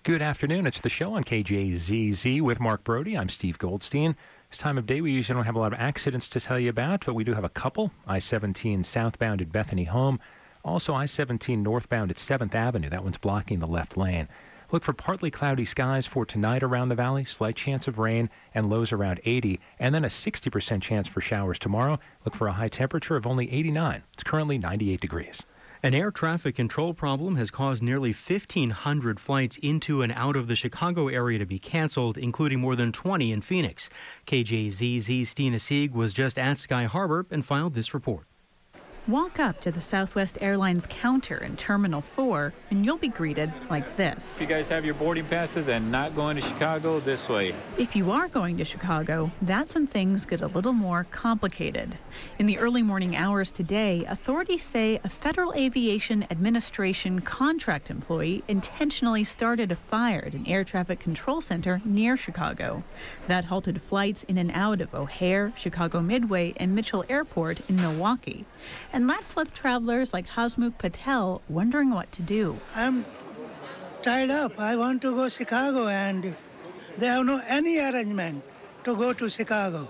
Good afternoon. It's the show on KJZZ with Mark Brody. I'm Steve Goldstein. This time of day, we usually don't have a lot of accidents to tell you about, but we do have a couple. I-17 southbound at Bethany Home. Also, I-17 northbound at 7th Avenue. That one's blocking the left lane. Look for partly cloudy skies for tonight around the valley, slight chance of rain, and lows around 80, and then a 60% chance for showers tomorrow. Look for a high temperature of only 89. It's currently 98 degrees. An air traffic control problem has caused nearly 1,500 flights into and out of the Chicago area to be canceled, including more than 20 in Phoenix. KJZZ's Stina Sieg was just at Sky Harbor and filed this report. Walk up to the Southwest Airlines counter in Terminal 4, and you'll be greeted like this. If you guys have your boarding passes and not going to Chicago, this way. If you are going to Chicago, that's when things get a little more complicated. In the early morning hours today, authorities say a Federal Aviation Administration contract employee intentionally started a fire at an air traffic control center near Chicago. That halted flights in and out of O'Hare, Chicago Midway, and Mitchell Airport in Milwaukee. And that's left travelers like Hasmukh Patel wondering what to do. I'm tied up. I want to go to Chicago, and they have no any arrangement to go to Chicago.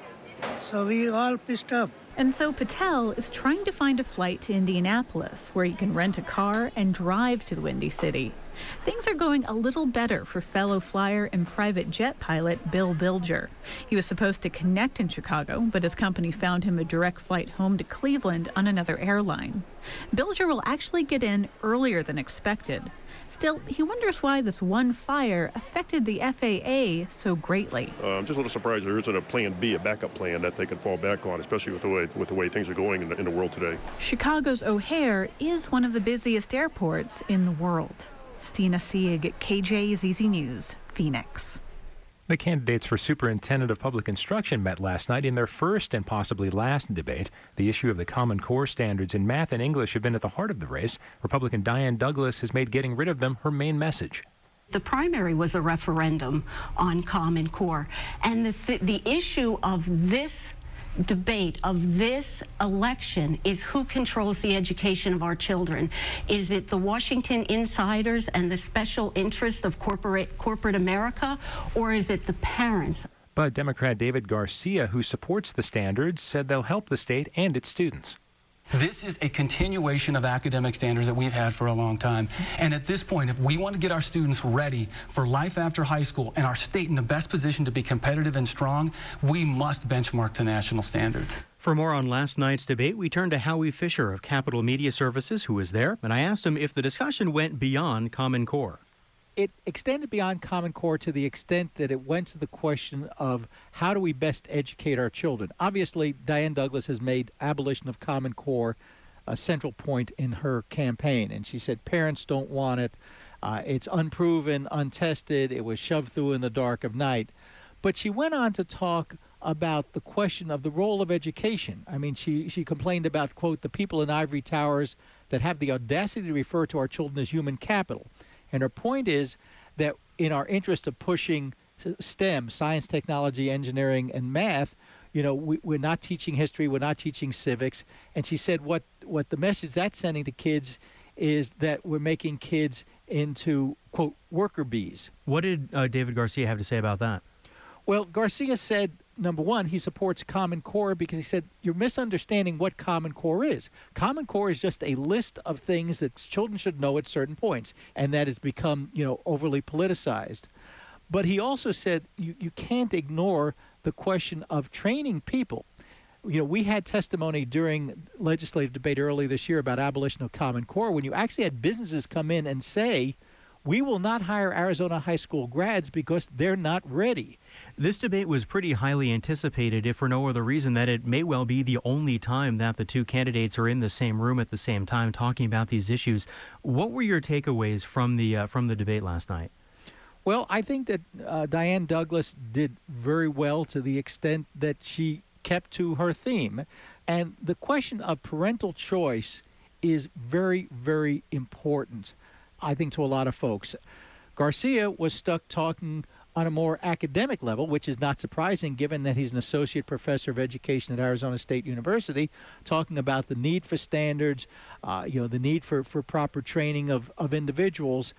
So we all pissed up. And so Patel is trying to find a flight to Indianapolis where he can rent a car and drive to the Windy City. Things are going a little better for fellow flyer and private jet pilot Bill Bilger. He was supposed to connect in Chicago, but his company found him a direct flight home to Cleveland on another airline. Bilger will actually get in earlier than expected. Still, he wonders why this one fire affected the FAA so greatly. I'm just a little surprised there isn't a plan B, a backup plan that they can fall back on, especially with the way things are going in the world today. Chicago's O'Hare is one of the busiest airports in the world. Stina Sieg, KJZZ News, Phoenix. The candidates for Superintendent of Public Instruction met last night in their first and possibly last debate. The issue of the Common Core standards in math and English have been at the heart of the race. Republican Diane Douglas has made getting rid of them her main message. The primary was a referendum on Common Core, and the issue of this debate, of this election, is who controls the education of our children. Is it the Washington insiders and the special interest of corporate America, or is it the parents? But Democrat David Garcia, who supports the standards, said they'll help the state and its students. This is a continuation of academic standards that we've had for a long time. And at this point, if we want to get our students ready for life after high school and our state in the best position to be competitive and strong, we must benchmark to national standards. For more on last night's debate, we turned to Howie Fisher of Capital Media Services, who was there, and I asked him if the discussion went beyond Common Core. It extended beyond Common Core to the extent that it went to the question of how do we best educate our children. Obviously, Diane Douglas has made abolition of Common Core a central point in her campaign, and she said parents don't want it. It's unproven, untested. It was shoved through in the dark of night. But she went on to talk about the question of the role of education. I mean, she complained about, quote, the people in ivory towers that have the audacity to refer to our children as human capital. And her point is that in our interest of pushing STEM, science, technology, engineering, and math, you know, we're not teaching history, we're not teaching civics. And she said what the message that's sending to kids is that we're making kids into, quote, worker bees. What did David Garcia have to say about that? Well, Garcia said, number one, he supports Common Core because he said you're misunderstanding what Common Core is. Common Core is just a list of things that children should know at certain points, and that has become, you know, overly politicized. But he also said you can't ignore the question of training people. You know, we had testimony during legislative debate earlier this year about abolition of Common Core when you actually had businesses come in and say, we will not hire Arizona high school grads because they're not ready. This debate was pretty highly anticipated, if for no other reason that it may well be the only time that the two candidates are in the same room at the same time talking about these issues. What were your takeaways from the debate last night? Well, I think that Diane Douglas did very well to the extent that she kept to her theme. And the question of parental choice is very, very important, I think, to a lot of folks. Garcia was stuck talking on a more academic level, which is not surprising given that he's an associate professor of education at Arizona State University, talking about the need for standards, the need for proper training of individuals.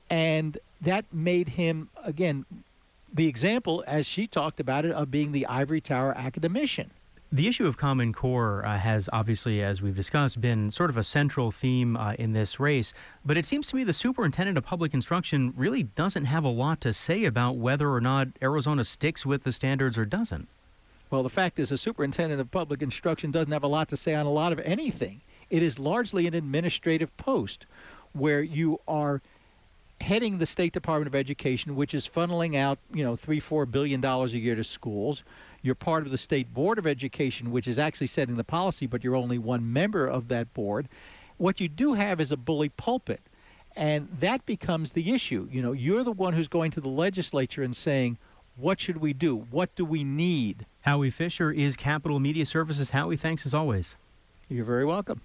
And that made him, again, the example, as she talked about it, of being the ivory tower academician. The issue of Common Core has obviously, as we've discussed, been sort of a central theme in this race. But it seems to me the superintendent of public instruction really doesn't have a lot to say about whether or not Arizona sticks with the standards or doesn't. Well, the fact is the superintendent of public instruction doesn't have a lot to say on a lot of anything. It is largely an administrative post where you are heading the State Department of Education, which is funneling out, $3-4 billion a year to schools. You're part of the State Board of Education, which is actually setting the policy, but you're only one member of that board. What you do have is a bully pulpit, and that becomes the issue. You're the one who's going to the legislature and saying, what should we do? What do we need? Howie Fisher is Capital Media Services. Howie, thanks as always. You're very welcome.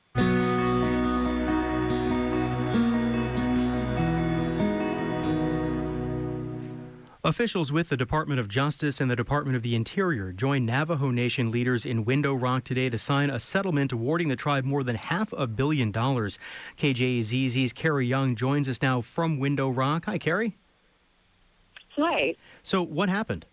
Officials with the Department of Justice and the Department of the Interior joined Navajo Nation leaders in Window Rock today to sign a settlement awarding the tribe more than $500 million. KJZZ's Carrie Young joins us now from Window Rock. Hi, Carrie. Hi. So what happened?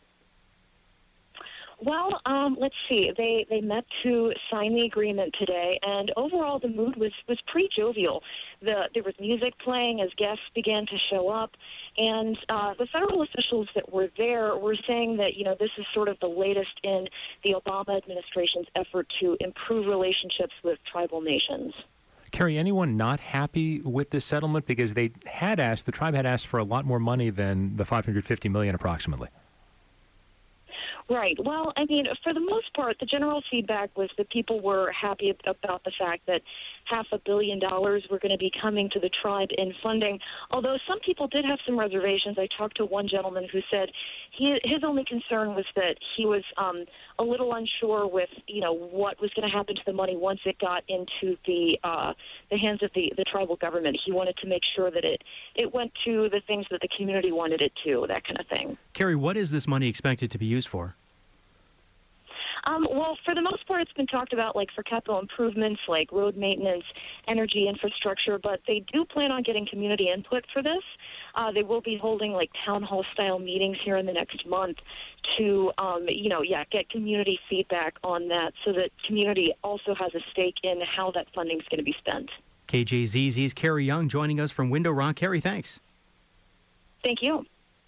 Well, let's see. They met to sign the agreement today, and overall the mood was pretty jovial. There was music playing as guests began to show up, and the federal officials that were there were saying that, this is sort of the latest in the Obama administration's effort to improve relationships with tribal nations. Carrie, anyone not happy with this settlement? Because the tribe had asked for a lot more money than the $550 million approximately. Right. Well, for the most part, the general feedback was that people were happy about the fact that $500 million were going to be coming to the tribe in funding, although some people did have some reservations. I talked to one gentleman who said his only concern was that he was a little unsure with, what was going to happen to the money once it got into the hands of the tribal government. He wanted to make sure that it went to the things that the community wanted it to, that kind of thing. Carrie, what is this money expected to be used for? Well, for the most part, it's been talked about for capital improvements, like road maintenance, energy infrastructure, but they do plan on getting community input for this. They will be holding town hall style meetings here in the next month to, get community feedback on that so that community also has a stake in how that funding is going to be spent. KJZZ's Carrie Young joining us from Window Rock. Carrie, thanks. Thank you.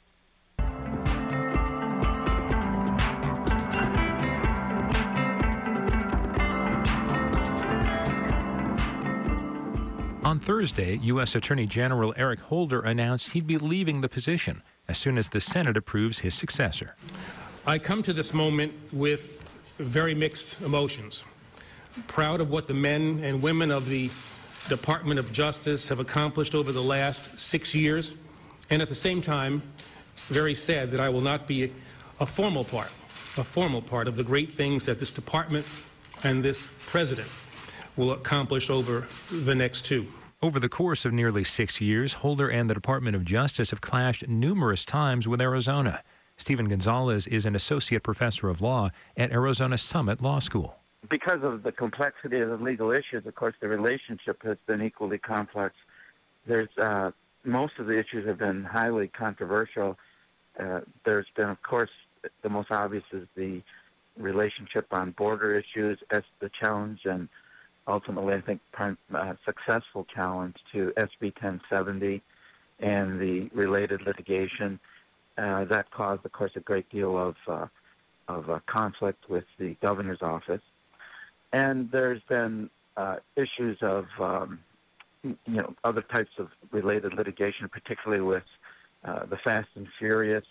On Thursday, U.S. Attorney General Eric Holder announced he'd be leaving the position as soon as the Senate approves his successor. I come to this moment with very mixed emotions. Proud of what the men and women of the Department of Justice have accomplished over the last 6 years, and at the same time, very sad that I will not be a formal part of the great things that this department and this president will accomplish over the next 2. Over the course of nearly 6 years, Holder and the Department of Justice have clashed numerous times with Arizona. Stephen Gonzalez is an associate professor of law at Arizona Summit Law School. Because of the complexity of the legal issues, of course, the relationship has been equally complex. There's most of the issues have been highly controversial. There's been, of course, the most obvious is the relationship on border issues as the challenge, and ultimately, I think, successful challenge to SB 1070 and the related litigation. That caused, of course, a great deal of conflict with the governor's office. And there's been issues of, other types of related litigation, particularly with the Fast and Furious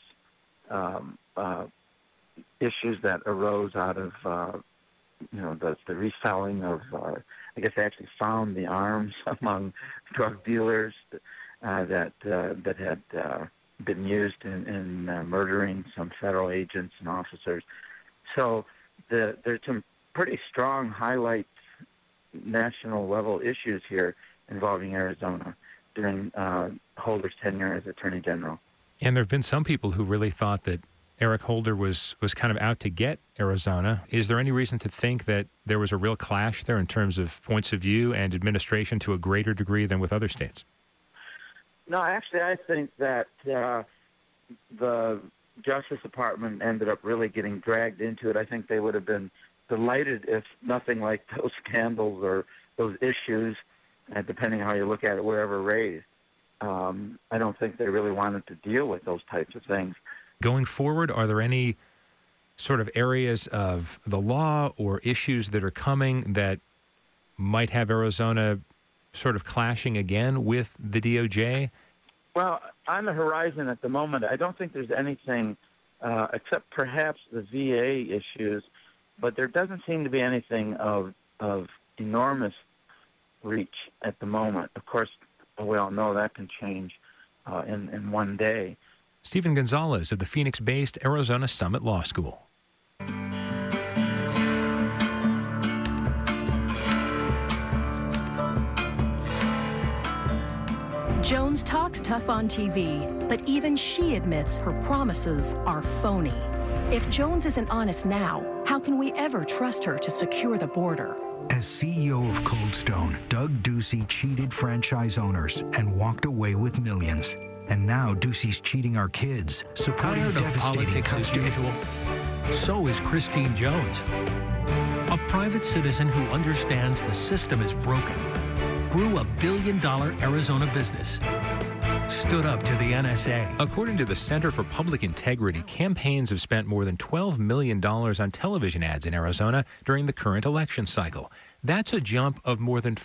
issues that arose out of the reselling of, I guess they actually found the arms among drug dealers that had been used in murdering some federal agents and officers. So there's some pretty strong highlight national level issues here involving Arizona during Holder's tenure as Attorney General. And there have been some people who really thought that Eric Holder was kind of out to get Arizona. Is there any reason to think that there was a real clash there in terms of points of view and administration to a greater degree than with other states? No, actually, I think that the Justice Department ended up really getting dragged into it. I think they would have been delighted if nothing like those scandals or those issues, depending on how you look at it, were ever raised. I don't think they really wanted to deal with those types of things. Going forward, are there any sort of areas of the law or issues that are coming that might have Arizona sort of clashing again with the DOJ? Well, on the horizon at the moment, I don't think there's anything except perhaps the VA issues, but there doesn't seem to be anything of enormous reach at the moment. Of course, we all know that can change in one day. Stephen Gonzalez of the Phoenix-based Arizona Summit Law School. Jones talks tough on TV, but even she admits her promises are phony. If Jones isn't honest now, how can we ever trust her to secure the border? As CEO of Cold Stone, Doug Ducey cheated franchise owners and walked away with millions. And now Ducey's cheating our kids, supporting Tired of devastating politics as custody. usual? So is Christine Jones. A private citizen who understands the system is broken, grew a billion-dollar Arizona business, stood up to the NSA. According to the Center for Public Integrity, campaigns have spent more than $12 million on television ads in Arizona during the current election cycle. That's a jump of more than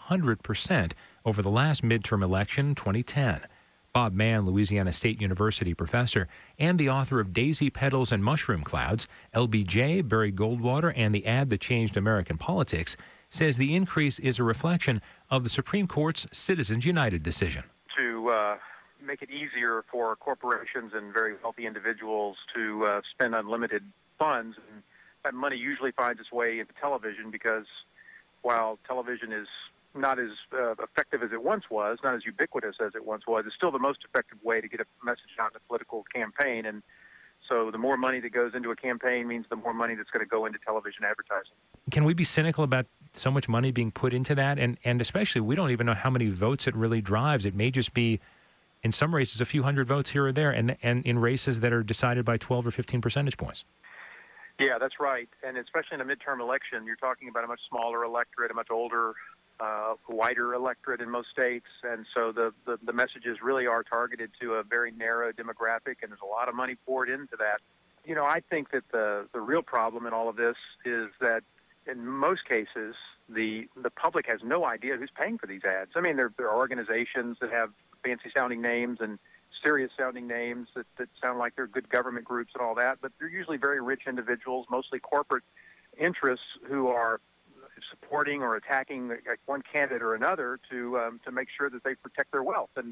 400% over the last midterm election in 2010. Bob Mann, Louisiana State University professor and the author of Daisy Petals and Mushroom Clouds, LBJ, Barry Goldwater, and the Ad That Changed American Politics, says the increase is a reflection of the Supreme Court's Citizens United decision. To make it easier for corporations and very wealthy individuals to spend unlimited funds, and that money usually finds its way into television because while television is not as effective as it once was, not as ubiquitous as it once was, it's still the most effective way to get a message out in a political campaign. And so the more money that goes into a campaign means the more money that's going to go into television advertising. Can we be cynical about so much money being put into that? And especially, we don't even know how many votes it really drives. It may just be, in some races, a few hundred votes here or there, and in races that are decided by 12 or 15 percentage points. Yeah, that's right. And especially in a midterm election, you're talking about a much smaller electorate, a much older, wider electorate in most states. And so the messages really are targeted to a very narrow demographic, and there's a lot of money poured into that. You know, I think that the real problem in all of this is that in most cases, the public has no idea who's paying for these ads. I mean, there are organizations that have fancy-sounding names and serious-sounding names that sound like they're good government groups and all that, but they're usually very rich individuals, mostly corporate interests, who are supporting or attacking one candidate or another to make sure that they protect their wealth. And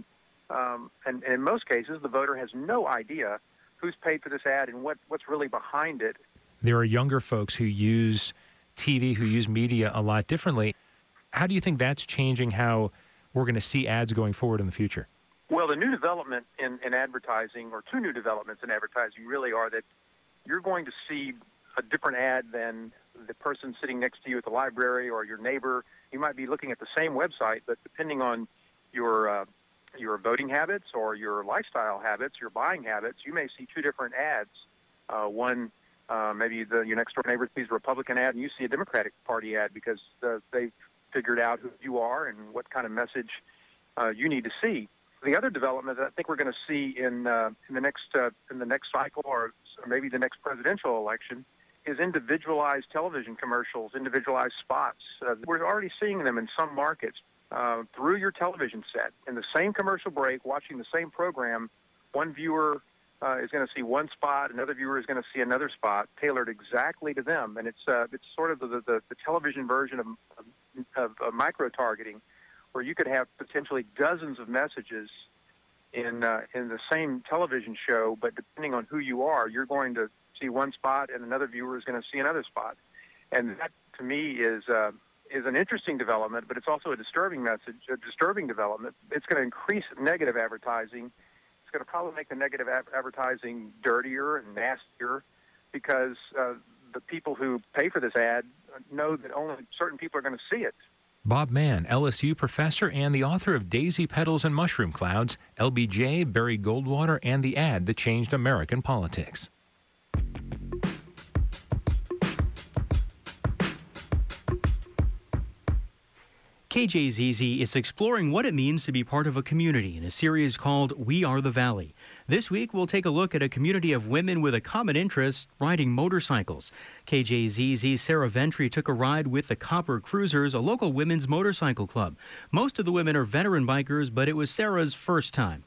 in most cases, the voter has no idea who's paid for this ad and what's really behind it. There are younger folks who use TV, who use media a lot differently. How do you think that's changing how we're going to see ads going forward in the future? Well, the new development in advertising, or two new developments in advertising, really are that you're going to see a different ad than the person sitting next to you at the library or your neighbor. You might be looking at the same website, but depending on your voting habits or your lifestyle habits, your buying habits, you may see two different ads. One, maybe your next door neighbor sees a Republican ad and you see a Democratic Party ad because they've figured out who you are and what kind of message you need to see. The other development that I think we're going to see in the next cycle, or maybe the next presidential election, is individualized television commercials, individualized spots. We're already seeing them in some markets through your television set. In the same commercial break, watching the same program, one viewer is going to see one spot, another viewer is going to see another spot tailored exactly to them. And it's sort of the television version of micro-targeting, where you could have potentially dozens of messages in the same television show, but depending on who you are, you're going to see one spot and another viewer is going to see another spot. And that, to me, is an interesting development, but it's also a disturbing development. It's going to increase negative advertising. It's going to probably make the negative advertising dirtier and nastier because the people who pay for this ad know that only certain people are going to see it. Bob Mann, LSU professor and the author of Daisy Petals and Mushroom Clouds, LBJ, Barry Goldwater, and the ad that changed American politics. KJZZ is exploring what it means to be part of a community in a series called We Are the Valley. This week, we'll take a look at a community of women with a common interest, riding motorcycles. KJZZ's Sarah Ventry took a ride with the Copper Cruisers, a local women's motorcycle club. Most of the women are veteran bikers, but it was Sarah's first time.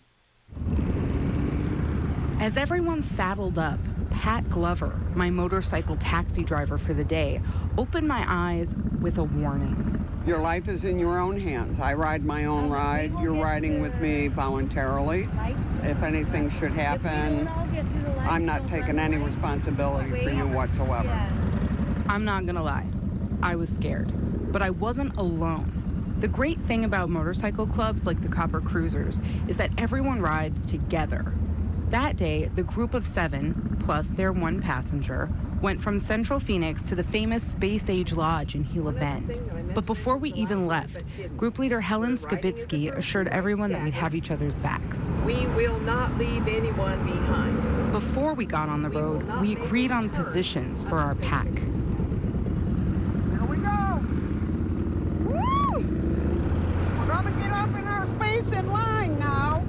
As everyone saddled up, Pat Glover, my motorcycle taxi driver for the day, opened my eyes with a warning. Your life is in your own hands. I ride my own ride. You're riding with me voluntarily. If anything should happen, I'm not taking any responsibility for you whatsoever. I'm not gonna lie, I was scared, but I wasn't alone. The great thing about motorcycle clubs like the Copper Cruisers is that everyone rides together. That day, the group of 7, plus their one passenger, went from Central Phoenix to the famous Space Age Lodge in Gila Bend. But before we even left, group leader Helen Skibitsky assured everyone that we'd have each other's backs. We will not leave anyone behind. Before we got on the road, we agreed on positions for our pack. Here we go! Woo! We're gonna get up in our space in line now.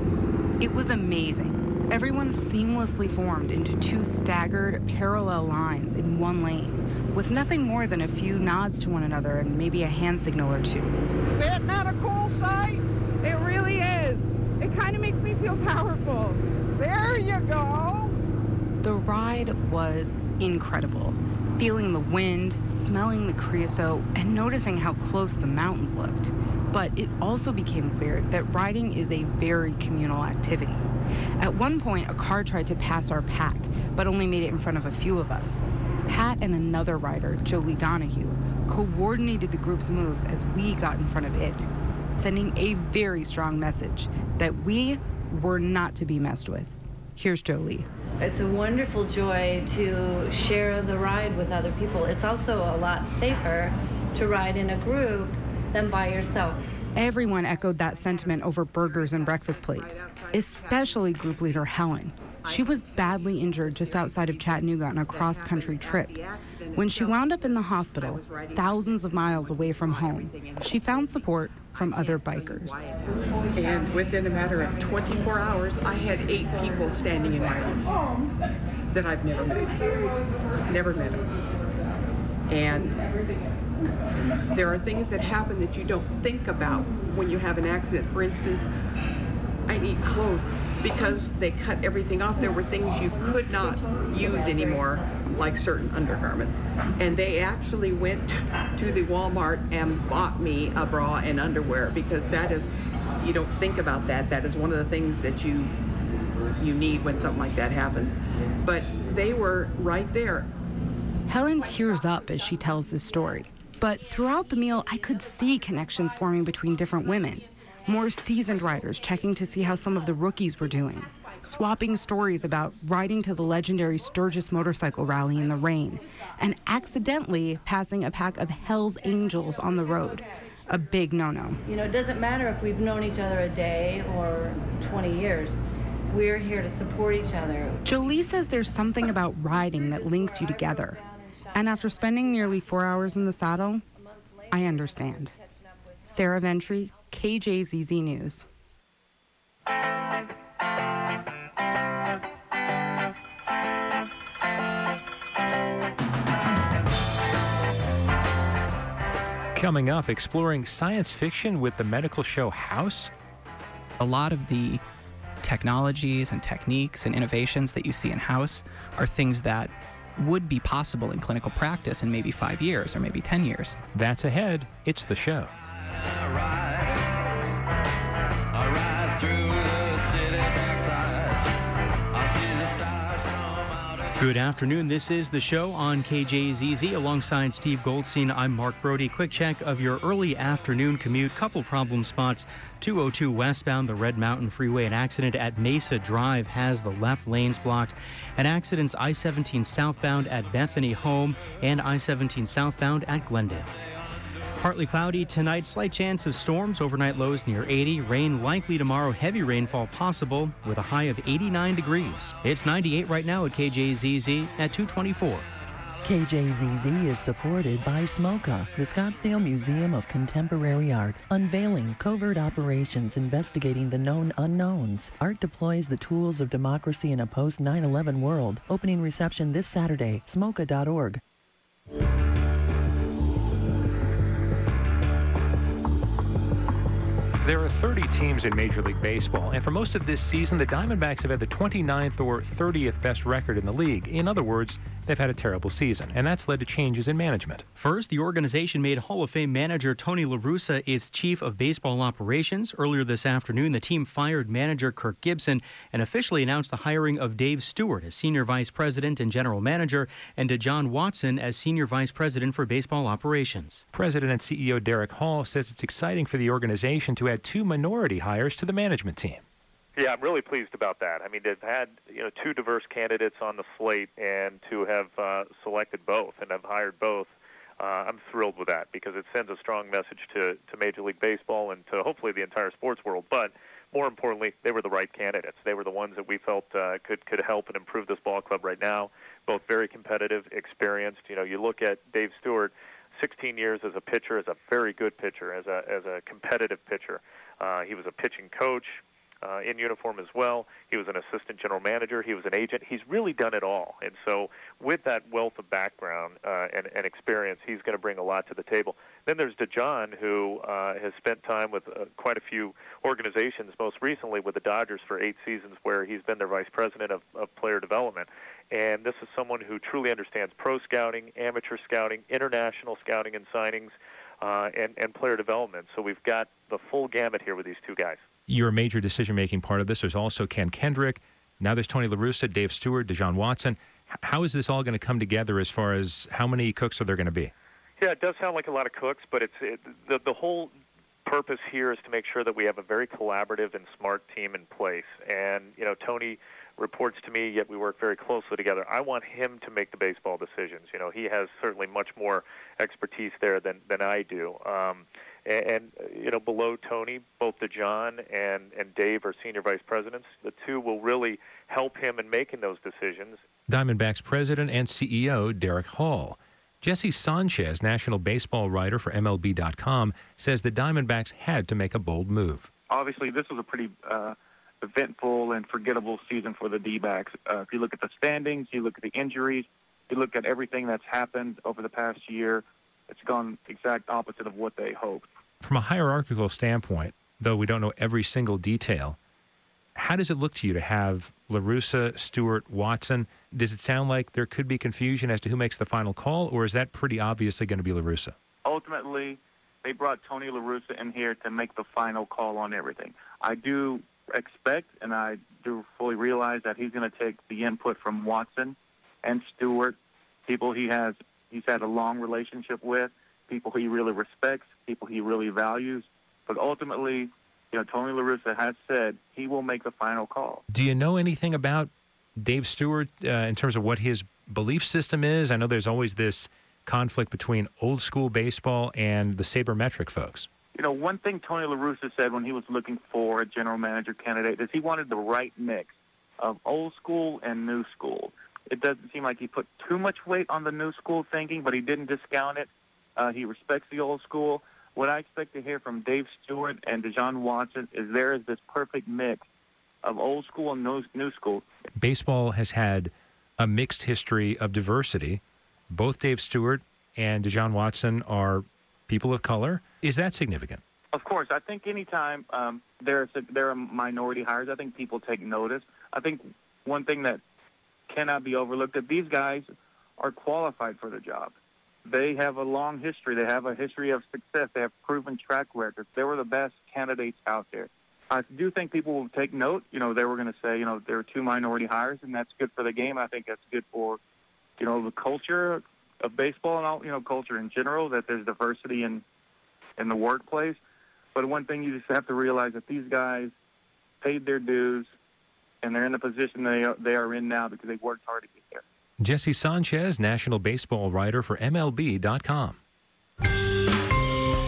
It was amazing. Everyone seamlessly formed into 2 staggered, parallel lines in one lane, with nothing more than a few nods to one another and maybe a hand signal or 2. Is that not a cool sight? It really is. It kind of makes me feel powerful. There you go. The ride was incredible. Feeling the wind, smelling the creosote, and noticing how close the mountains looked. But it also became clear that riding is a very communal activity. At one point, a car tried to pass our pack, but only made it in front of a few of us. Pat and another rider, Jolie Donahue, coordinated the group's moves as we got in front of it, sending a very strong message that we were not to be messed with. Here's Jolie. It's a wonderful joy to share the ride with other people. It's also a lot safer to ride in a group than by yourself. Everyone echoed that sentiment over burgers and breakfast plates, especially group leader Helen. She was badly injured just outside of Chattanooga on a cross-country trip. When she wound up in the hospital, thousands of miles away from home, she found support from other bikers. And within a matter of 24 hours, I had 8 people standing in my room that I've never met. Never met them. And there are things that happen that you don't think about when you have an accident. For instance, I need clothes because they cut everything off. There were things you could not use anymore, like certain undergarments. And they actually went to the Walmart and bought me a bra and underwear, because that is, you don't think about that. That is one of the things that you need when something like that happens. But they were right there. Helen tears up as she tells this story. But throughout the meal, I could see connections forming between different women. More seasoned riders checking to see how some of the rookies were doing, swapping stories about riding to the legendary Sturgis motorcycle rally in the rain, and accidentally passing a pack of Hell's Angels on the road. A big no-no. You know, it doesn't matter if we've known each other a day or 20 years. We're here to support each other. Jolie says there's something about riding that links you together. And after spending nearly 4 hours in the saddle, I understand. Sarah Ventry, KJZZ News. Coming up, exploring science fiction with the medical show House. A lot of the technologies and techniques and innovations that you see in House are things that would be possible in clinical practice in maybe 5 years or maybe 10 years. That's ahead. It's the show. Good afternoon. This is the show on KJZZ. Alongside Steve Goldstein, I'm Mark Brody. Quick check of your early afternoon commute. Couple problem spots. 202 westbound, the Red Mountain Freeway. An accident at Mesa Drive has the left lanes blocked. And accidents I-17 southbound at Bethany Home and I-17 southbound at Glendale. Partly cloudy tonight, slight chance of storms, overnight lows near 80. Rain likely tomorrow, heavy rainfall possible with a high of 89 degrees. It's 98 right now at KJZZ at 224. KJZZ is supported by SMOCA, the Scottsdale Museum of Contemporary Art, unveiling covert operations investigating the known unknowns. Art deploys the tools of democracy in a post-9/11 world. Opening reception this Saturday, smoca.org. There are 30 teams in Major League Baseball, and for most of this season, the Diamondbacks have had the 29th or 30th best record in the league. In other words, they've had a terrible season, and that's led to changes in management. First, the organization made Hall of Fame manager Tony La Russa its chief of baseball operations. Earlier this afternoon, the team fired manager Kirk Gibson and officially announced the hiring of Dave Stewart as senior vice president and general manager, and DeJohn Watson as senior vice president for baseball operations. President and CEO Derek Hall says it's exciting for the organization to add 2 minority hires to the management team. Yeah, I'm really pleased about that. I mean, they've had 2 diverse candidates on the slate, and to have selected both and have hired both, I'm thrilled with that because it sends a strong message to Major League Baseball and to hopefully the entire sports world. But more importantly, they were the right candidates. They were the ones that we felt could help and improve this ball club right now. Both very competitive, experienced. You look at Dave Stewart. 16 years as a pitcher, as a very good pitcher, as a competitive pitcher. He was a pitching coach in uniform as well. He was an assistant general manager. He was an agent. He's really done it all. And so with that wealth of background and experience, he's going to bring a lot to the table. Then there's DeJohn, who has spent time with quite a few organizations, most recently with the Dodgers for 8 seasons, where he's been their vice president of player development. And this is someone who truly understands pro scouting, amateur scouting, international scouting and signings, and player development. So we've got the full gamut here with these 2 guys. You're a major decision-making part of this. There's also Ken Kendrick. Now there's Tony La Russa, Dave Stewart, DeJohn Watson. How is this all going to come together as far as how many cooks are there going to be? Yeah, it does sound like a lot of cooks, but the whole purpose here is to make sure that we have a very collaborative and smart team in place. And, Tony reports to me, yet we work very closely together. I want him to make the baseball decisions. He has certainly much more expertise there than I do. And below Tony, both DeJohn and Dave are senior vice presidents. The 2 will really help him in making those decisions. Diamondbacks president and CEO Derek Hall. Jesse Sanchez, national baseball writer for MLB.com, says the Diamondbacks had to make a bold move. Obviously, this was a pretty eventful and forgettable season for the D-backs. If you look at the standings, you look at the injuries, you look at everything that's happened over the past year, it's gone exact opposite of what they hoped. From a hierarchical standpoint, though we don't know every single detail, how does it look to you to have La Russa, Stewart, Watson? Does it sound like there could be confusion as to who makes the final call, or is that pretty obviously going to be La Russa? Ultimately, they brought Tony La Russa in here to make the final call on everything. I do expect, and I do fully realize that he's going to take the input from Watson and Stewart, people he's had a long relationship with, people he really respects, people he really values. But ultimately, Tony La Russa has said he will make the final call. Do you know anything about Dave Stewart in terms of what his belief system is? I know there's always this conflict between old school baseball and the sabermetric folks. One thing Tony La Russa said when he was looking for a general manager candidate is he wanted the right mix of old school and new school. It doesn't seem like he put too much weight on the new school thinking, but he didn't discount it. He respects the old school. What I expect to hear from Dave Stewart and DeJohn Watson is there is this perfect mix of old school and new school. Baseball has had a mixed history of diversity. Both Dave Stewart and DeJohn Watson are people of color. Is that significant? Of course. I think anytime there are minority hires, I think people take notice. I think one thing that cannot be overlooked that these guys are qualified for the job. They have a long history. They have a history of success. They have proven track records. They were the best candidates out there. I do think people will take note. They were going to say, there are 2 minority hires, and that's good for the game. I think that's good for, the culture of baseball and all, culture in general, that there's diversity in the workplace. But one thing you just have to realize that these guys paid their dues, and they're in the position they are in now because they've worked hard to get there. Jesse Sanchez, national baseball writer for MLB.com.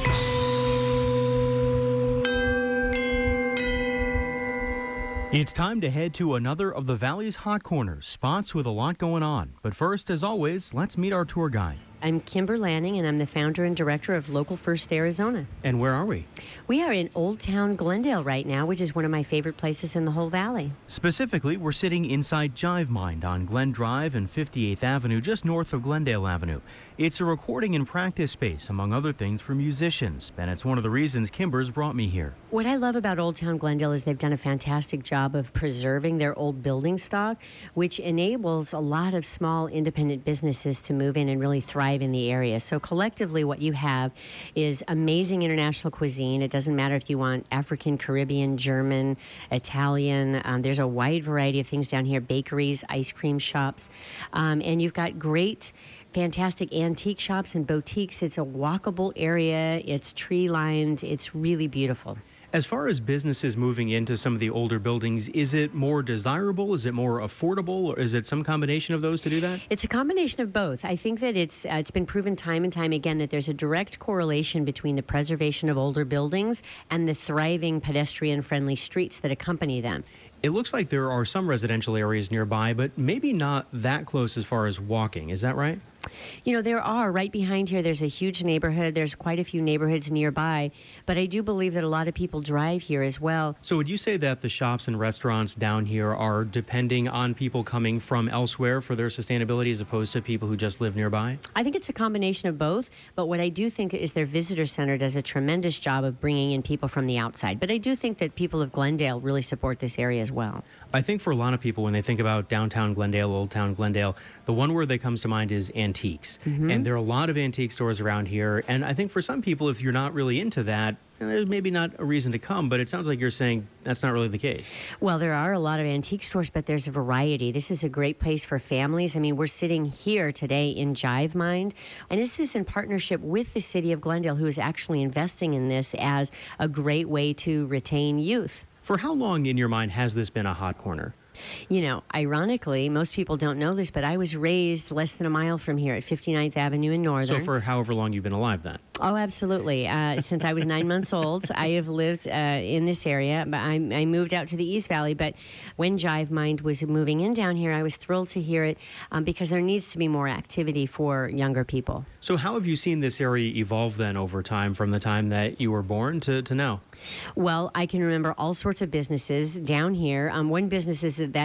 It's time to head to another of the Valley's hot corners, spots with a lot going on. But first, as always, let's meet our tour guide. I'm Kimber Lanning, and I'm the founder and director of Local First Arizona. And where are we? We are in Old Town Glendale right now, which is one of my favorite places in the whole valley. Specifically, we're sitting inside Jive Mind on Glen Drive and 58th Avenue, just north of Glendale Avenue. It's a recording and practice space, among other things, for musicians, and it's one of the reasons Kimber's brought me here. What I love about Old Town Glendale is they've done a fantastic job of preserving their old building stock, which enables a lot of small independent businesses to move in and really thrive in the area. So collectively, what you have is amazing international cuisine. It doesn't matter if you want African, Caribbean, German, Italian. There's a wide variety of things down here, bakeries, ice cream shops, and you've got great fantastic antique shops and boutiques. It's a walkable area. It's tree-lined. It's really beautiful. As far as businesses moving into some of the older buildings, is it more desirable? Is it more affordable? Or is it some combination of those to do that? It's a combination of both. I think that it's been proven time and time again that there's a direct correlation between the preservation of older buildings and the thriving pedestrian-friendly streets that accompany them. It looks like there are some residential areas nearby, but maybe not that close as far as walking. Is that right? You know, there are. Right behind here, there's a huge neighborhood. There's quite a few neighborhoods nearby. But I do believe that a lot of people drive here as well. So would you say that the shops and restaurants down here are depending on people coming from elsewhere for their sustainability as opposed to people who just live nearby? I think it's a combination of both. But what I do think is their visitor center does a tremendous job of bringing in people from the outside. But I do think that people of Glendale really support this area as well. I think for a lot of people, when they think about downtown Glendale, Old Town Glendale, the one word that comes to mind is antiques. Mm-hmm. And there are a lot of antique stores around here. And I think for some people, if you're not really into that, there's maybe not a reason to come. But it sounds like you're saying that's not really the case. Well, there are a lot of antique stores, but there's a variety. This is a great place for families. I mean, we're sitting here today in Jive Mind. And this is in partnership with the city of Glendale, who is actually investing in this as a great way to retain youth. For how long, in your mind, has this been a hot corner? You know, ironically, most people don't know this, but I was raised less than a mile from here at 59th Avenue in Northern. So for however long you've been alive then? Oh, absolutely. Since I was 9 months old, I have lived in this area. But I moved out to the East Valley. But when Jive Mind was moving in down here, I was thrilled to hear it because there needs to be more activity for younger people. So how have you seen this area evolve then over time from the time that you were born to now? Well, I can remember all sorts of businesses down here. One business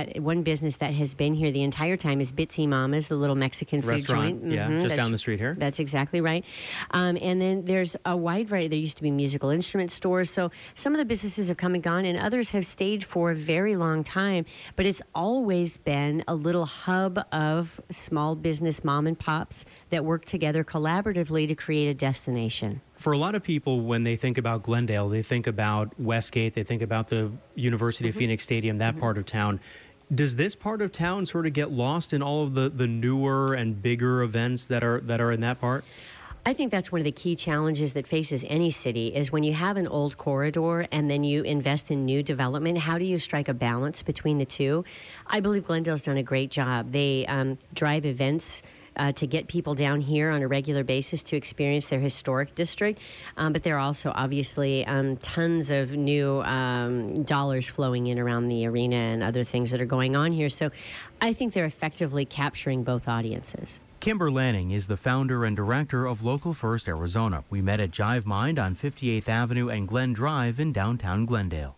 that has been here the entire time is Bitsy Mama's, the little Mexican food restaurant, joint. Yeah, just down the street here. That's exactly right. And then there's a wide variety. There used to be musical instrument stores. So some of the businesses have come and gone, and others have stayed for a very long time. But it's always been a little hub of small business mom and pops that work together collaboratively to create a destination. For a lot of people, when they think about Glendale, they think about Westgate, they think about the University of Phoenix Stadium, that part of town. Does this part of town sort of get lost in all of the newer and bigger events that are in that part? I think that's one of the key challenges that faces any city is when you have an old corridor and then you invest in new development, how do you strike a balance between the two? I believe Glendale's done a great job. They drive events to get people down here on a regular basis to experience their historic district. But there are also obviously tons of new dollars flowing in around the arena and other things that are going on here. So I think they're effectively capturing both audiences. Kimber Lanning is the founder and director of Local First Arizona. We met at Jive Mind on 58th Avenue and Glen Drive in downtown Glendale.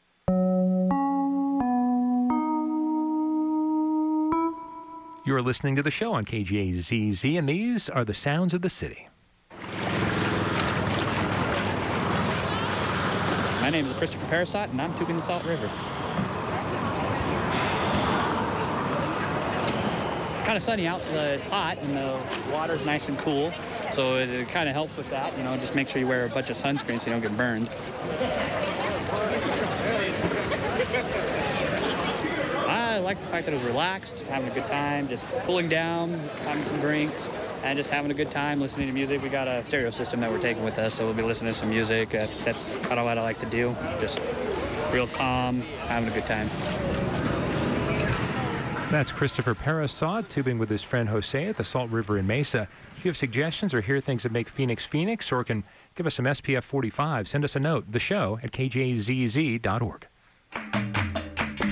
You are listening to the show on KJZZ, and these are the sounds of the city. My name is Christopher Parasot, and I'm tubing the Salt River. Kind of sunny out, so it's hot, and the water's nice and cool, so it kind of helps with that. You know, just make sure you wear a bunch of sunscreen so you don't get burned. I like the fact that it was relaxed, having a good time, just cooling down, having some drinks, and just having a good time listening to music. We got a stereo system that we're taking with us, so we'll be listening to some music. That's kind of what I like to do, just real calm, having a good time. That's Christopher Parasot tubing with his friend Jose at the Salt River in Mesa. If you have suggestions or hear things that make Phoenix Phoenix, or can give us some SPF 45, send us a note, the show at kjzz.org.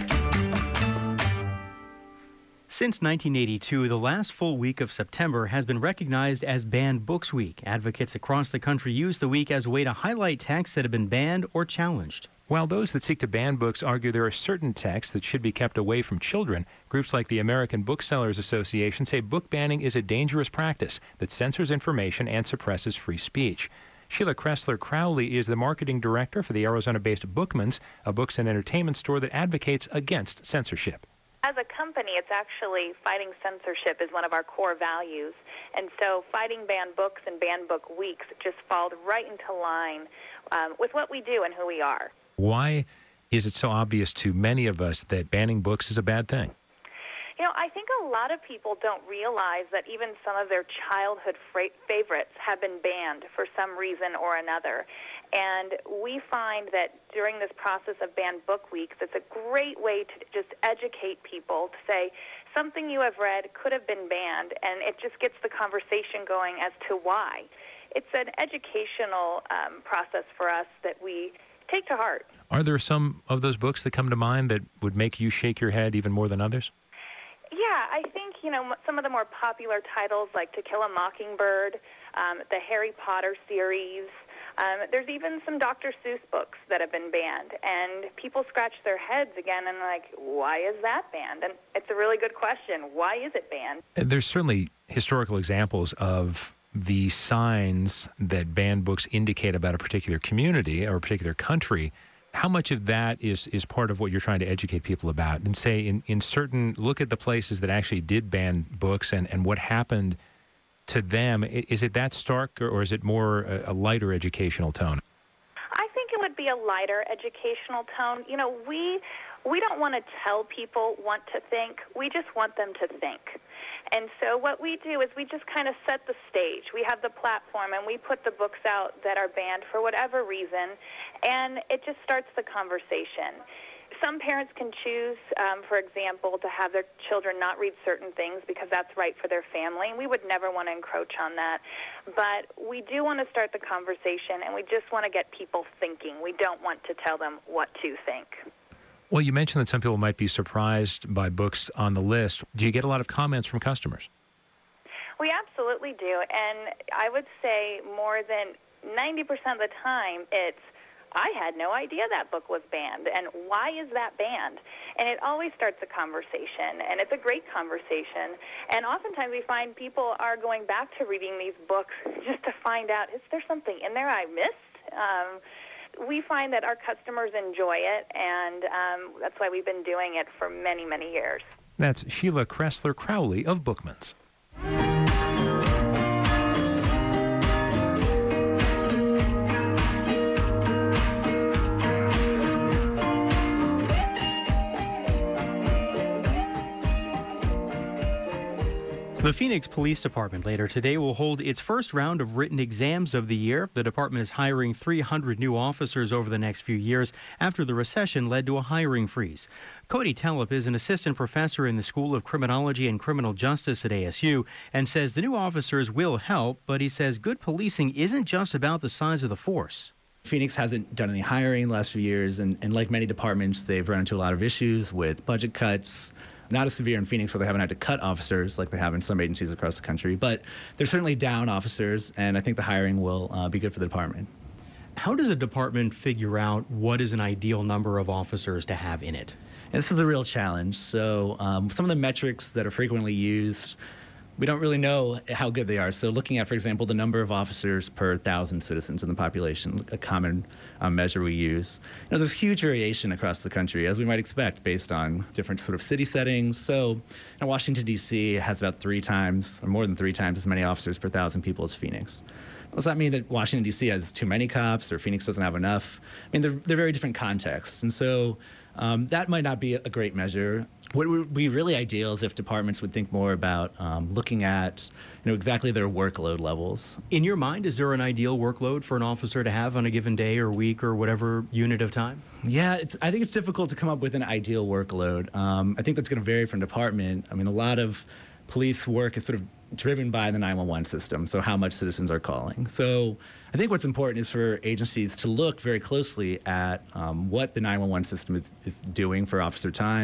Since 1982, the last full week of September has been recognized as Banned Books Week. Advocates across the country use the week as a way to highlight texts that have been banned or challenged. While those that seek to ban books argue there are certain texts that should be kept away from children, groups like the American Booksellers Association say book banning is a dangerous practice that censors information and suppresses free speech. Sheila Kressler Crowley is the marketing director for the Arizona-based Bookmans, a books and entertainment store that advocates against censorship. As a company, it's actually fighting censorship is one of our core values. And so fighting banned books and banned book weeks just falls right into line with what we do and who we are. Why is it so obvious to many of us that banning books is a bad thing? You know, I think a lot of people don't realize that even some of their childhood favorites have been banned for some reason or another. And we find that during this process of banned book weeks, it's a great way to just educate people to say something you have read could have been banned, and it just gets the conversation going as to why. It's an educational process for us that we take to heart. Are there some of those books that come to mind that would make you shake your head even more than others? Yeah, I think, some of the more popular titles like To Kill a Mockingbird, the Harry Potter series, there's even some Dr. Seuss books that have been banned, and people scratch their heads again and like, why is that banned? And it's a really good question. Why is it banned? There's certainly historical examples of the signs that banned books indicate about a particular community or a particular country. How much of that is part of what you're trying to educate people about? And say in certain, look at the places that actually did ban books and what happened to them. Is it that stark or is it more a lighter educational tone? I think it would be a lighter educational tone. We don't want to tell people what to think. We just want them to think. And so what we do is we just kind of set the stage. We have the platform, and we put the books out that are banned for whatever reason, and it just starts the conversation. Some parents can choose, for example, to have their children not read certain things because that's right for their family, and we would never want to encroach on that. But we do want to start the conversation, and we just want to get people thinking. We don't want to tell them what to think. Well, you mentioned that some people might be surprised by books on the list. Do you get a lot of comments from customers? We absolutely do, and I would say more than 90% of the time it's, I had no idea that book was banned, and why is that banned? And it always starts a conversation, and it's a great conversation. And oftentimes we find people are going back to reading these books just to find out, is there something in there I missed? We find that our customers enjoy it, and that's why we've been doing it for many, many years. That's Sheila Kressler Crowley of Bookmans. The Phoenix Police Department later today will hold its first round of written exams of the year. The department is hiring 300 new officers over the next few years after the recession led to a hiring freeze. Cody Telep is an assistant professor in the School of Criminology and Criminal Justice at ASU and says the new officers will help, but he says good policing isn't just about the size of the force. Phoenix hasn't done any hiring in the last few years, and like many departments, they've run into a lot of issues with budget cuts. Not as severe in Phoenix where they haven't had to cut officers like they have in some agencies across the country, but they're certainly down officers, and I think the hiring will be good for the department. How does a department figure out what is an ideal number of officers to have in it? And this is a real challenge. So some of the metrics that are frequently used, we don't really know how good they are. So looking at, for example, the number of officers per 1,000 citizens in the population, a common measure we use. There's huge variation across the country, as we might expect, based on different sort of city settings. So Washington, D.C. has about 3 times, or more than 3 times as many officers per 1,000 people as Phoenix. Does that mean that Washington, D.C. has too many cops or Phoenix doesn't have enough? I mean, they're very different contexts. And so that might not be a great measure. What would be really ideal is if departments would think more about looking at exactly their workload levels. In your mind, is there an ideal workload for an officer to have on a given day or week or whatever unit of time? Yeah, I think it's difficult to come up with an ideal workload. I think that's going to vary from department. I mean, a lot of police work is sort of driven by the 911 system, so how much citizens are calling. So I think what's important is for agencies to look very closely at what the 911 system is doing for officer time,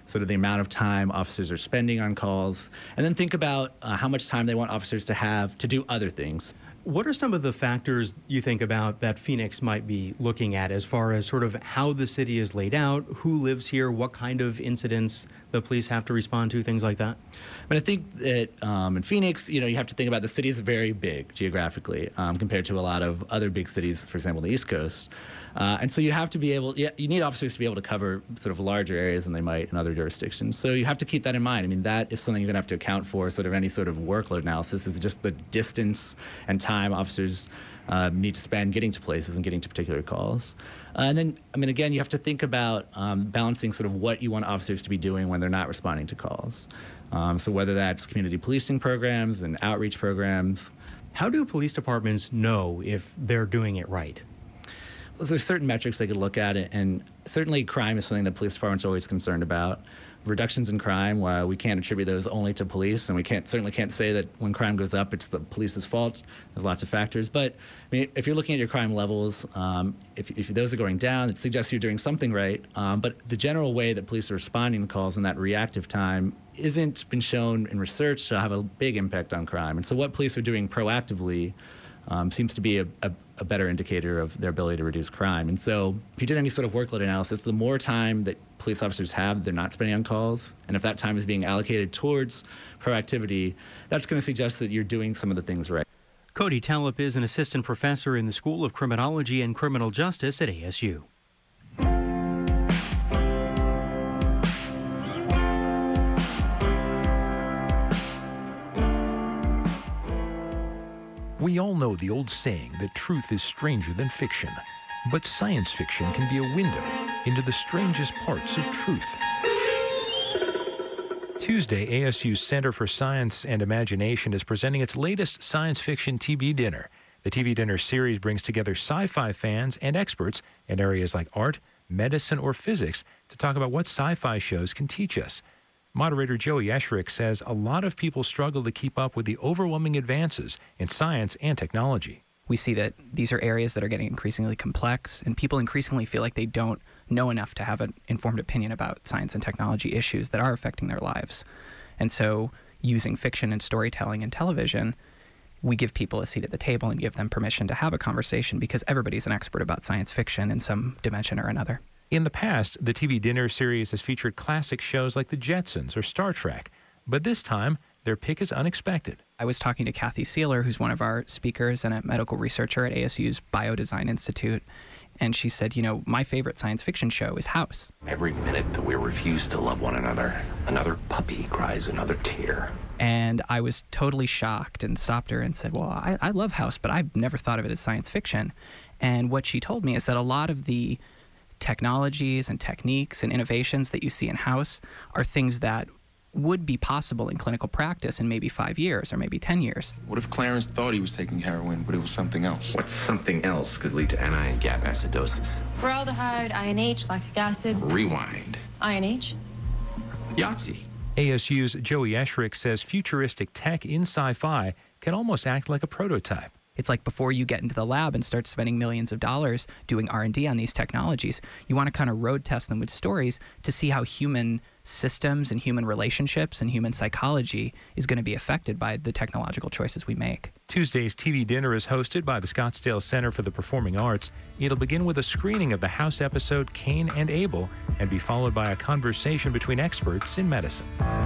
sort of the amount of time officers are spending on calls, and then think about how much time they want officers to have to do other things. What are some of the factors you think about that Phoenix might be looking at as far as sort of how the city is laid out, who lives here, what kind of incidents the police have to respond to, things like that? I mean, I think that in Phoenix, you have to think about the city is very big geographically compared to a lot of other big cities, for example, the East Coast. And so you have to be able, you need officers to be able to cover sort of larger areas than they might in other jurisdictions. So you have to keep that in mind. I mean, that is something you're going to have to account for, sort of any sort of workload analysis is just the distance and time officers need to spend getting to places and getting to particular calls. And then, I mean, again, you have to think about balancing sort of what you want officers to be doing when they're not responding to calls. So whether that's community policing programs and outreach programs. How do police departments know if they're doing it right? There's certain metrics they could look at, and certainly crime is something that police departments are always concerned about. Reductions in crime, we can't attribute those only to police, and we certainly can't say that when crime goes up, it's the police's fault. There's lots of factors. But I mean, if you're looking at your crime levels, if those are going down, it suggests you're doing something right. But the general way that police are responding to calls in that reactive time isn't been shown in research to have a big impact on crime. And so what police are doing proactively seems to be a better indicator of their ability to reduce crime. And so if you did any sort of workload analysis, the more time that police officers have they're not spending on calls, and if that time is being allocated towards proactivity, that's going to suggest that you're doing some of the things right. Cody Talip is an assistant professor in the School of Criminology and Criminal Justice at ASU. We all know the old saying that truth is stranger than fiction, but science fiction can be a window into the strangest parts of truth. Tuesday, ASU's Center for Science and Imagination is presenting its latest science fiction TV dinner. The TV dinner series brings together sci-fi fans and experts in areas like art, medicine, or physics to talk about what sci-fi shows can teach us. Moderator Joey Esherick says a lot of people struggle to keep up with the overwhelming advances in science and technology. We see that these are areas that are getting increasingly complex, and people increasingly feel like they don't know enough to have an informed opinion about science and technology issues that are affecting their lives. And so using fiction and storytelling and television, we give people a seat at the table and give them permission to have a conversation because everybody's an expert about science fiction in some dimension or another. In the past, the TV dinner series has featured classic shows like The Jetsons or Star Trek, but this time, their pick is unexpected. I was talking to Kathy Sealer, who's one of our speakers and a medical researcher at ASU's Biodesign Institute, and she said, my favorite science fiction show is House. Every minute that we refuse to love one another, another puppy cries another tear. And I was totally shocked and stopped her and said, well, I love House, but I've never thought of it as science fiction. And what she told me is that a lot of the technologies and techniques and innovations that you see in House are things that would be possible in clinical practice in maybe 5 years or maybe 10 years. What if Clarence thought he was taking heroin, but it was something else? What something else could lead to anion gap acidosis? Formaldehyde, INH, lactic acid. Rewind. INH. Yahtzee. ASU's Joey Esherick says futuristic tech in sci-fi can almost act like a prototype. It's like before you get into the lab and start spending millions of dollars doing R&D on these technologies, you want to kind of road test them with stories to see how human systems and human relationships and human psychology is going to be affected by the technological choices we make. Tuesday's TV dinner is hosted by the Scottsdale Center for the Performing Arts. It'll begin with a screening of the House episode Cain and Abel and be followed by a conversation between experts in medicine.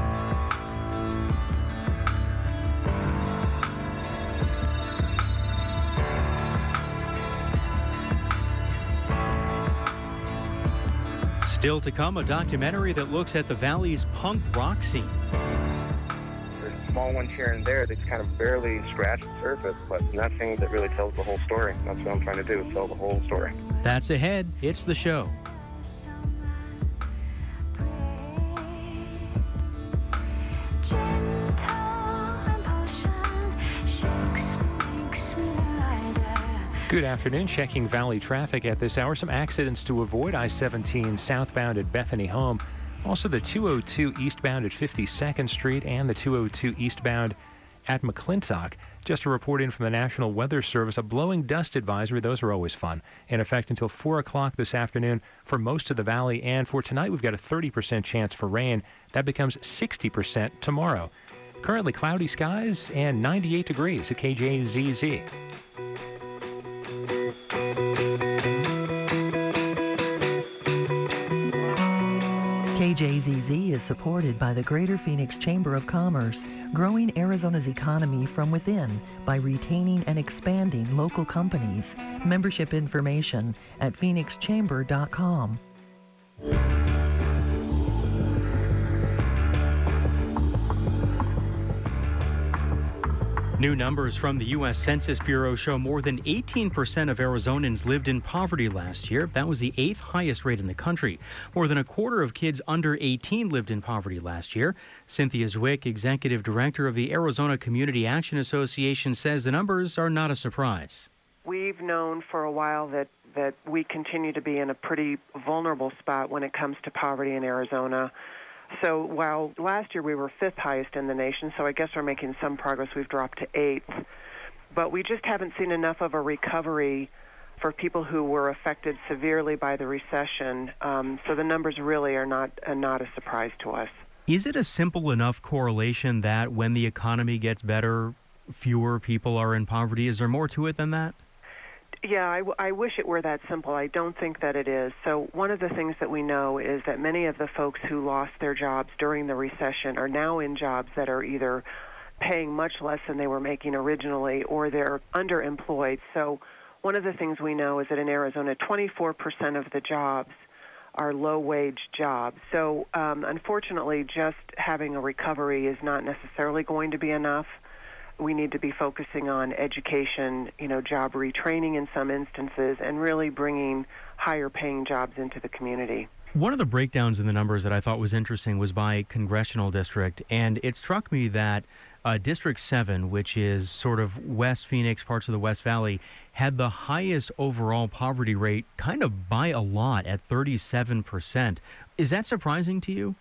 Still to come, a documentary that looks at the Valley's punk rock scene. There's small ones here and there that kind of barely scratch the surface, but nothing that really tells the whole story. That's what I'm trying to do, tell the whole story. That's ahead. It's the show. Good afternoon. Checking Valley traffic at this hour. Some accidents to avoid. I-17 southbound at Bethany Home. Also the 202 eastbound at 52nd Street and the 202 eastbound at McClintock. Just a report in from the National Weather Service, a blowing dust advisory. Those are always fun. In effect until 4 o'clock this afternoon for most of the valley. And for tonight, we've got a 30% chance for rain. That becomes 60% tomorrow. Currently cloudy skies and 98 degrees at KJZZ. KJZZ is supported by the Greater Phoenix Chamber of Commerce, growing Arizona's economy from within by retaining and expanding local companies. Membership information at phoenixchamber.com. New numbers from the U.S. Census Bureau show more than 18% of Arizonans lived in poverty last year. That was the 8th highest rate in the country. More than a quarter of kids under 18 lived in poverty last year. Cynthia Zwick, executive director of the Arizona Community Action Association, says the numbers are not a surprise. We've known for a while that we continue to be in a pretty vulnerable spot when it comes to poverty in Arizona. So while last year we were 5th highest in the nation, so I guess we're making some progress. We've dropped to 8th. But we just haven't seen enough of a recovery for people who were affected severely by the recession. So the numbers really are not a surprise to us. Is it a simple enough correlation that when the economy gets better, fewer people are in poverty? Is there more to it than that? Yeah, I wish it were that simple. I don't think that it is. So one of the things that we know is that many of the folks who lost their jobs during the recession are now in jobs that are either paying much less than they were making originally or they're underemployed. So one of the things we know is that in Arizona, 24% of the jobs are low-wage jobs. So unfortunately, just having a recovery is not necessarily going to be enough. We need to be focusing on education, job retraining in some instances, and really bringing higher-paying jobs into the community. One of the breakdowns in the numbers that I thought was interesting was by congressional district, and it struck me that District 7, which is sort of West Phoenix, parts of the West Valley, had the highest overall poverty rate kind of by a lot at 37%. Is that surprising to you?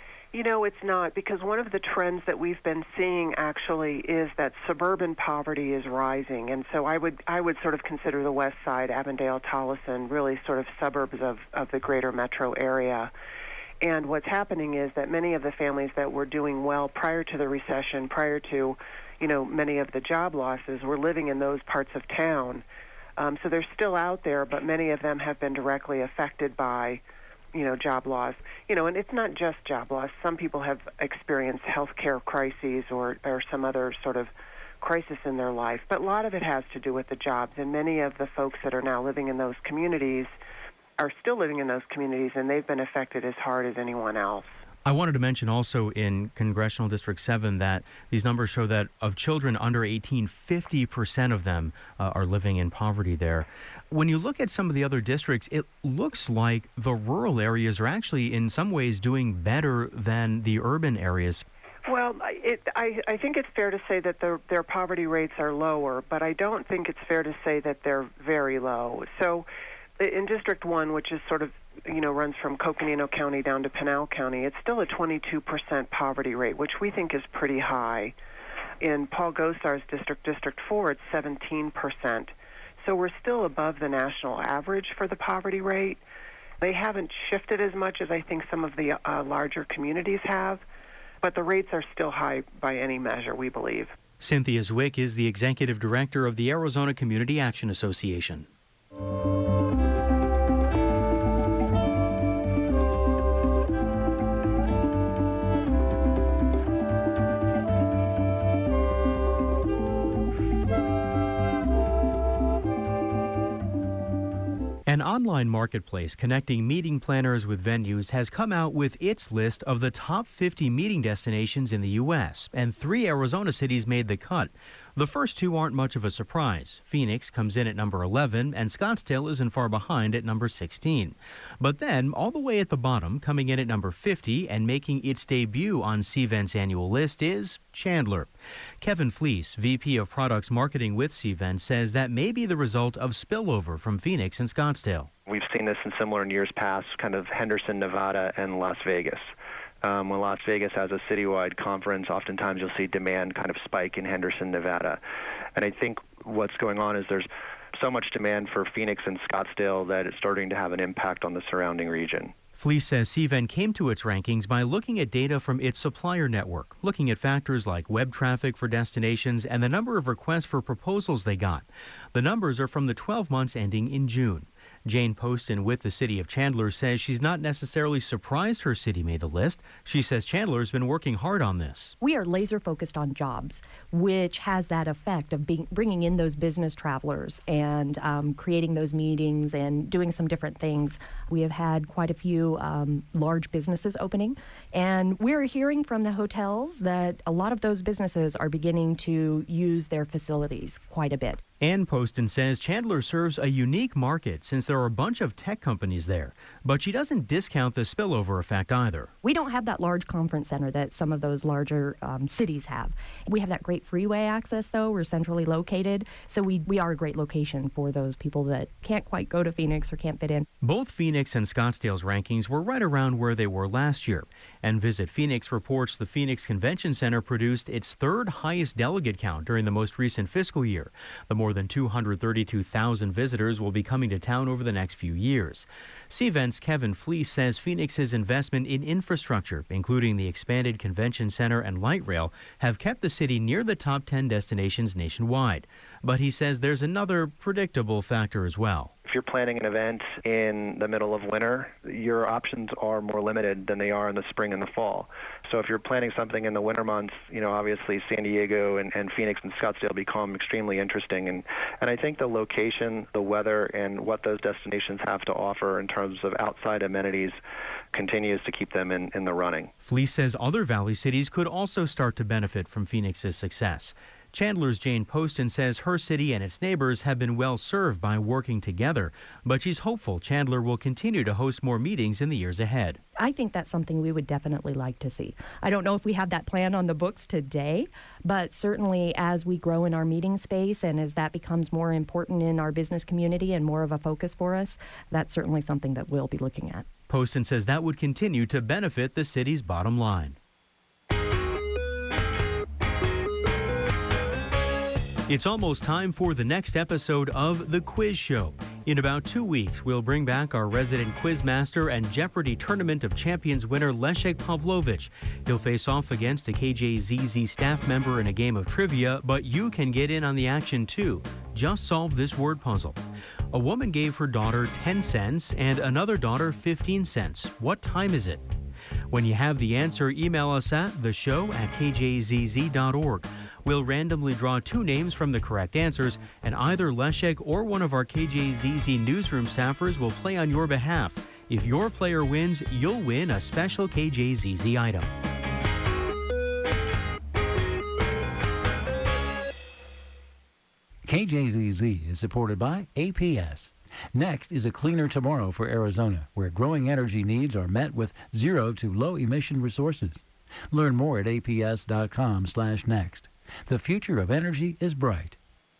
It's not, because one of the trends that we've been seeing actually is that suburban poverty is rising. And so I would sort of consider the west side, Avondale, Tolleson, really sort of suburbs of the greater metro area. And what's happening is that many of the families that were doing well prior to the recession, prior to, many of the job losses, were living in those parts of town. So they're still out there, but many of them have been directly affected by job loss. And it's not just job loss. Some people have experienced healthcare crises or some other sort of crisis in their life. But a lot of it has to do with the jobs. And many of the folks that are now living in those communities are still living in those communities, and they've been affected as hard as anyone else. I wanted to mention also in Congressional District 7 that these numbers show that of children under 18, 50% of them are living in poverty there. When you look at some of the other districts, it looks like the rural areas are actually in some ways doing better than the urban areas. Well, I think it's fair to say that their poverty rates are lower, but I don't think it's fair to say that they're very low. So in District 1, which is sort of, runs from Coconino County down to Pinal County, it's still a 22% poverty rate, which we think is pretty high. In Paul Gosar's district, District 4, it's 17%. So we're still above the national average for the poverty rate. They haven't shifted as much as I think some of the larger communities have, but the rates are still high by any measure, we believe. Cynthia Zwick is the executive director of the Arizona Community Action Association. An online marketplace connecting meeting planners with venues has come out with its list of the top 50 meeting destinations in the U.S., and 3 Arizona cities made the cut. The first 2 aren't much of a surprise. Phoenix comes in at number 11, and Scottsdale isn't far behind at number 16. But then, all the way at the bottom, coming in at number 50 and making its debut on CVent's annual list is Chandler. Kevin Fleece, VP of Products Marketing with CVent, says that may be the result of spillover from Phoenix and Scottsdale. We've seen this in similar years past, kind of Henderson, Nevada, and Las Vegas. When Las Vegas has a citywide conference, oftentimes you'll see demand kind of spike in Henderson, Nevada. And I think what's going on is there's so much demand for Phoenix and Scottsdale that it's starting to have an impact on the surrounding region. Fleece says Cvent came to its rankings by looking at data from its supplier network, looking at factors like web traffic for destinations and the number of requests for proposals they got. The numbers are from the 12 months ending in June. Jane Poston with the City of Chandler says she's not necessarily surprised her city made the list. She says Chandler's been working hard on this. We are laser focused on jobs, which has that effect of bringing in those business travelers and creating those meetings and doing some different things. We have had quite a few large businesses opening, and we're hearing from the hotels that a lot of those businesses are beginning to use their facilities quite a bit. Ann Poston says Chandler serves a unique market since there are a bunch of tech companies there, but she doesn't discount the spillover effect either. We don't have that large conference center that some of those larger cities have. We have that great freeway access, though. We're centrally located, so we are a great location for those people that can't quite go to Phoenix or can't fit in. Both Phoenix and Scottsdale's rankings were right around where they were last year, and Visit Phoenix reports the Phoenix Convention Center produced its third highest delegate count during the most recent fiscal year. The more than 232,000 visitors will be coming to town over the next few years. Cvent's Kevin Fleece says Phoenix's investment in infrastructure, including the expanded convention center and light rail, have kept the city near the top 10 destinations nationwide. But he says there's another predictable factor as well. If you're planning an event in the middle of winter, your options are more limited than they are in the spring and the fall. So if you're planning something in the winter months, obviously San Diego and Phoenix and Scottsdale become extremely interesting. And I think the location, the weather, and what those destinations have to offer in terms of outside amenities continues to keep them in the running. Fleece says other Valley cities could also start to benefit from Phoenix's success. Chandler's Jane Poston says her city and its neighbors have been well served by working together, but she's hopeful Chandler will continue to host more meetings in the years ahead. I think that's something we would definitely like to see. I don't know if we have that plan on the books today, but certainly as we grow in our meeting space and as that becomes more important in our business community and more of a focus for us, that's certainly something that we'll be looking at. Poston says that would continue to benefit the city's bottom line. It's almost time for the next episode of The Quiz Show. In about 2 weeks, we'll bring back our resident quizmaster and Jeopardy! Tournament of Champions winner Leszek Pawlowicz. He'll face off against a KJZZ staff member in a game of trivia, but you can get in on the action too. Just solve this word puzzle. A woman gave her daughter 10 cents and another daughter 15 cents. What time is it? When you have the answer, email us at theshow@kjzz.org. We'll randomly draw 2 names from the correct answers, and either Leszek or one of our KJZZ newsroom staffers will play on your behalf. If your player wins, you'll win a special KJZZ item. KJZZ is supported by APS. Next is a cleaner tomorrow for Arizona, where growing energy needs are met with zero to low emission resources. Learn more at aps.com/next. The future of energy is bright.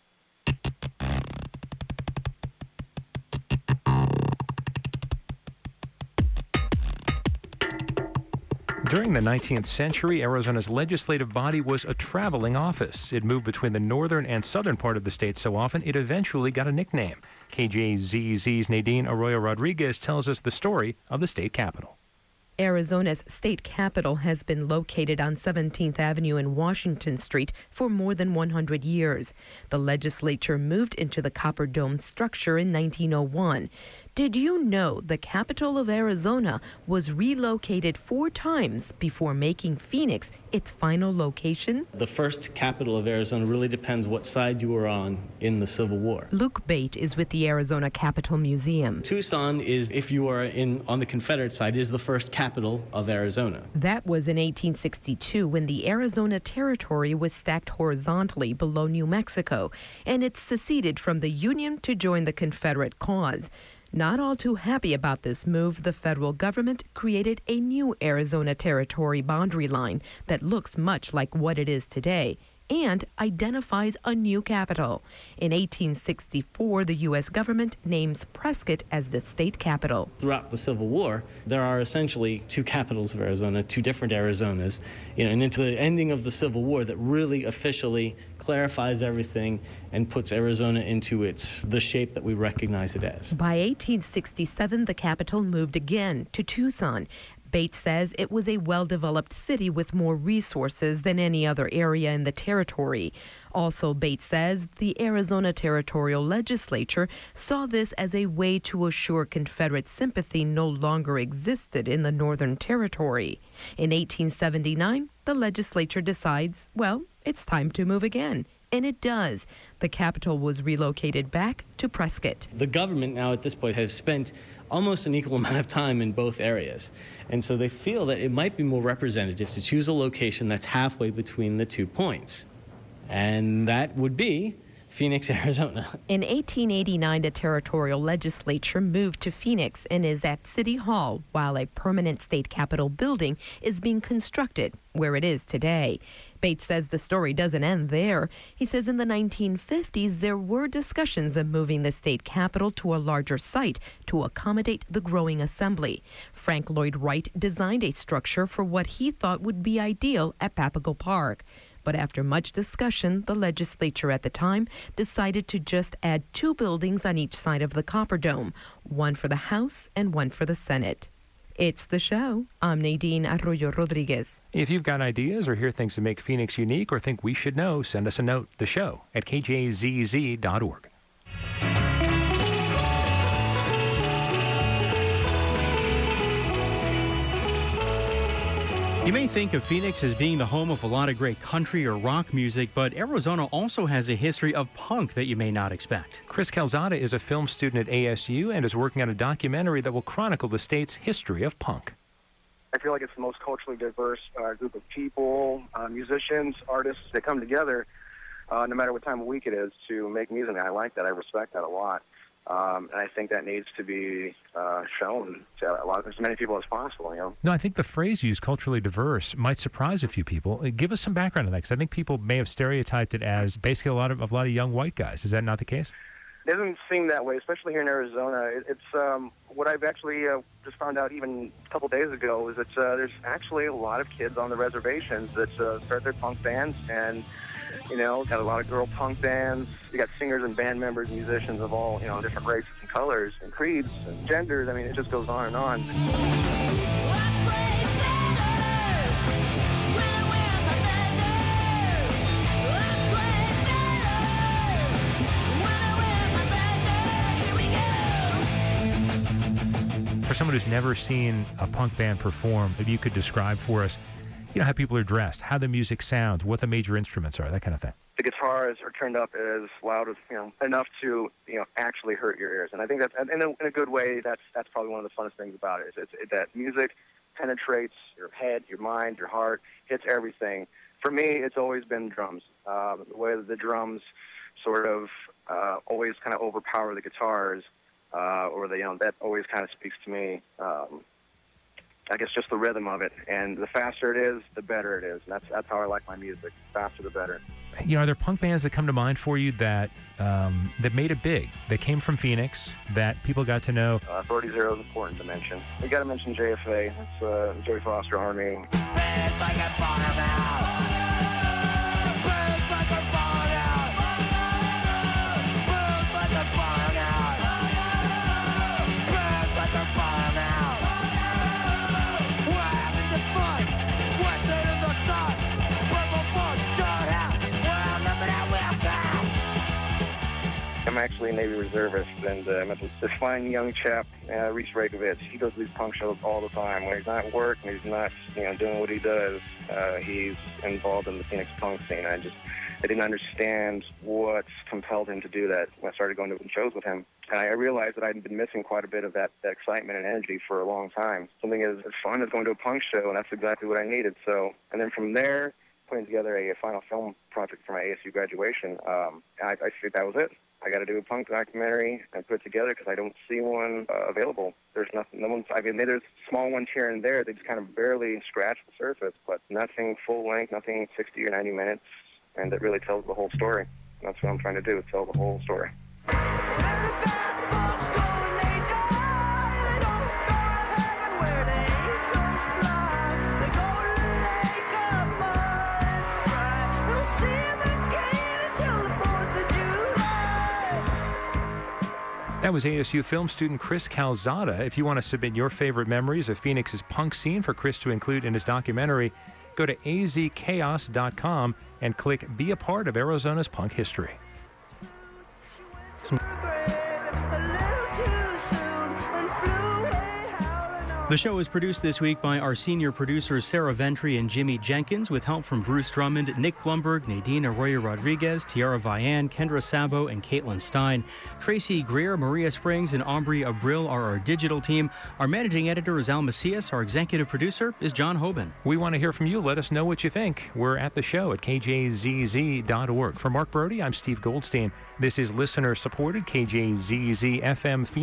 During the 19th century, Arizona's legislative body was a traveling office. It moved between the northern and southern part of the state so often it eventually got a nickname. KJZZ's Nadine Arroyo Rodriguez tells us the story of the state capitol. Arizona's state capitol has been located on 17th Avenue and Washington Street for more than 100 years. The legislature moved into the copper dome structure in 1901. Did you know the capital of Arizona was relocated 4 times before making Phoenix its final location? The first capital of Arizona really depends what side you were on in the Civil War. Luke Bate is with the Arizona Capitol Museum. Tucson is, if you are on the Confederate side, is the first capital of Arizona. That was in 1862 when the Arizona Territory was stacked horizontally below New Mexico, and it seceded from the Union to join the Confederate cause. Not all too happy about this move, the federal government created a new Arizona Territory boundary line that looks much like what it is today, and identifies a new capital. In 1864, the U.S. government names Prescott as the state capital. Throughout the Civil War, there are essentially two capitals of Arizona, two different Arizonas, and into the ending of the Civil War that really officially clarifies everything and puts Arizona into the shape that we recognize it as. By 1867, the capital moved again to Tucson. Bates says it was a well-developed city with more resources than any other area in the territory. Also, Bates says the Arizona Territorial Legislature saw this as a way to assure Confederate sympathy no longer existed in the Northern Territory. In 1879, the legislature decides, well, it's time to move again. And it does. The capital was relocated back to Prescott. The government now at this point has spent almost an equal amount of time in both areas. And so they feel that it might be more representative to choose a location that's halfway between the 2 points. And that would be Phoenix, Arizona. In 1889, the territorial legislature moved to Phoenix and is at City Hall, while a permanent state capitol building is being constructed where it is today. Bates says the story doesn't end there. He says in the 1950s, there were discussions of moving the state capitol to a larger site to accommodate the growing assembly. Frank Lloyd Wright designed a structure for what he thought would be ideal at Papago Park. But after much discussion, the legislature at the time decided to just add 2 buildings on each side of the Copper Dome, one for the House and one for the Senate. It's The Show. I'm Nadine Arroyo Rodriguez. If you've got ideas or hear things that make Phoenix unique or think we should know, send us a note. The Show at kjzz.org. You may think of Phoenix as being the home of a lot of great country or rock music, but Arizona also has a history of punk that you may not expect. Chris Calzada is a film student at ASU and is working on a documentary that will chronicle the state's history of punk. I feel like it's the most culturally diverse group of people, musicians, artists that come together, no matter what time of week it is, to make music. I like that. I respect that a lot. And I think that needs to be shown to as many people as possible. No, I think the phrase used, culturally diverse, might surprise a few people. Give us some background on that, because I think people may have stereotyped it as basically a lot of young white guys. Is that not the case? It doesn't seem that way, especially here in Arizona. It's what I've actually just found out even a couple days ago is that there's actually a lot of kids on the reservations that start their punk bands, and got a lot of girl punk bands. You got singers and band members, musicians of all, different races and colors and creeds and genders. I mean, it just goes on and on. For someone who's never seen a punk band perform, if you could describe for us, how people are dressed, how the music sounds, what the major instruments are, that kind of thing. The guitars are turned up as loud as enough to actually hurt your ears, and I think that's in a good way. That's probably one of the funnest things about it. It's that music penetrates your head, your mind, your heart, hits everything. For me, it's always been drums. The way that the drums sort of always kind of overpower the guitars, or that always kind of speaks to me. I guess just the rhythm of it, and the faster it is, the better it is. And that's how I like my music. The faster, the better. Are there punk bands that come to mind for you that made it big, that came from Phoenix, that people got to know? Authority Zero is important to mention. We got to mention JFA. That's Joey Foster Army. Like a I'm actually a Navy reservist, and I met this fine young chap, Reese Rakovich. He goes to these punk shows all the time. When he's not at work and he's not, doing what he does, he's involved in the Phoenix punk scene. I didn't understand what compelled him to do that when I started going to shows with him. And I realized that I'd been missing quite a bit of that excitement and energy for a long time. Something as fun as going to a punk show, and that's exactly what I needed. So, and then from there, putting together a final film project for my ASU graduation, I figured that was it. I got to do a punk documentary and put it together because I don't see one available. There's nothing. There's small ones here and there. They just kind of barely scratch the surface, but nothing full length, nothing 60 or 90 minutes. and it really tells the whole story. That's what I'm trying to do, is tell the whole story. That was ASU film student Chris Calzada. If you want to submit your favorite memories of Phoenix's punk scene for Chris to include in his documentary, go to azchaos.com and click Be a Part of Arizona's Punk History. The show is produced this week by our senior producers Sarah Ventry and Jimmy Jenkins, with help from Bruce Drummond, Nick Blumberg, Nadine Arroyo Rodriguez, Tiara Vian, Kendra Sabo, and Caitlin Stein. Tracy Greer, Maria Springs, and Aubrey Abril are our digital team. Our managing editor is Al Macias. Our executive producer is John Hoban. We want to hear from you. Let us know what you think. We're at the show at kjzz.org. For Mark Brody, I'm Steve Goldstein. This is listener-supported KJZZ FM